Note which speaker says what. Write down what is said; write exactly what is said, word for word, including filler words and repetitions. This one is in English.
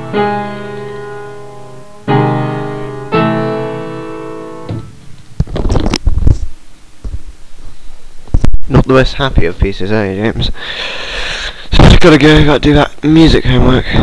Speaker 1: Not the most happy of pieces, are you, James? So I've got to go, got to do that music homework.